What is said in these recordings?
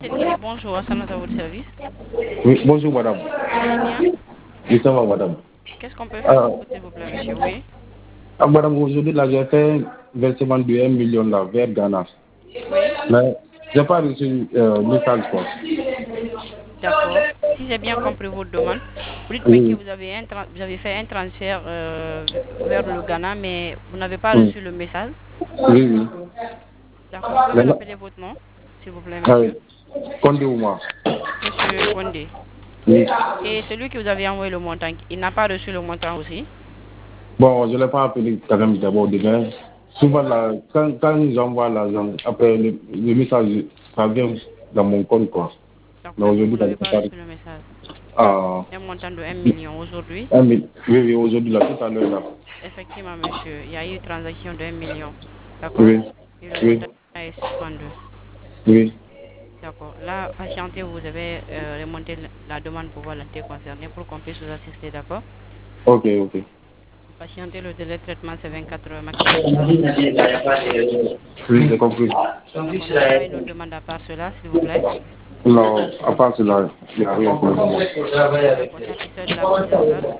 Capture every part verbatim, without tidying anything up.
Oui, bonjour, Hassan à votre service. Oui, bonjour madame. Vous allez bien? Oui, ça va madame. Qu'est-ce qu'on peut faire Ah, pour vous, s'il vous plaît, monsieur? Oui, ah, madame, aujourd'hui, là, j'ai fait un versement de un million là, vers Ghana. oui, Mais j'ai pas reçu euh, message quoi. d'accord. Si j'ai bien compris votre demande, vous dites bien que Oui, vous avez, un tran- vous avez fait un transfert euh, vers le Ghana, mais vous n'avez pas oui, reçu le message. oui, oui. D'accord. Vous pouvez Maintenant, rappeler votre nom, s'il vous plaît, ah, oui. monsieur? Condé ou moi? Monsieur Condé. Oui. Et celui qui vous avait envoyé le montant, il n'a pas reçu le montant aussi? Bon, je ne l'ai pas appelé quand même d'abord demain. Souvent, là, quand, quand j'envoie l'argent, après le, le message, ça vient dans mon compte quoi. Mais D'accord, mais vous aujourd'hui, là, je n'avez sais pas pas. reçu le message. Ah, Un montant de un million aujourd'hui. un mille. Oui, oui, aujourd'hui, là, tout à l'heure, là. Effectivement, monsieur, il y a eu une transaction de un million. D'accord? Oui, Et le oui, montant est suspendu. oui. D'accord. Là, patientez, vous avez euh, remonté la la demande pour voir l'entité concernée pour qu'on puisse vous assister, d'accord? Ok, ok. Patientez, le délai de traitement, c'est vingt-quatre heures maximum. Vous avez compris? Oui, j'ai compris. D'accord. N'avez pas une autre demande à part cela, s'il vous plaît? Non, à part cela, il n'y a rien pour le moment. D'accord. Satisfait de la prise en charge?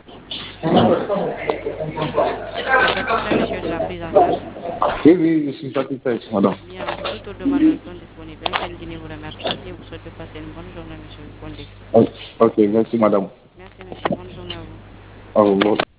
Vous êtes satisfait, monsieur, de la prise en charge? Oui, oui, je suis satisfait, madame. Bien, toutes autres demandes sont disponibles. M T N Guinée vous remercie et vous souhaite de passer une bonne journée, monsieur Condé. Ok, merci, madame. Merci, monsieur. Bonne journée à vous. Au revoir.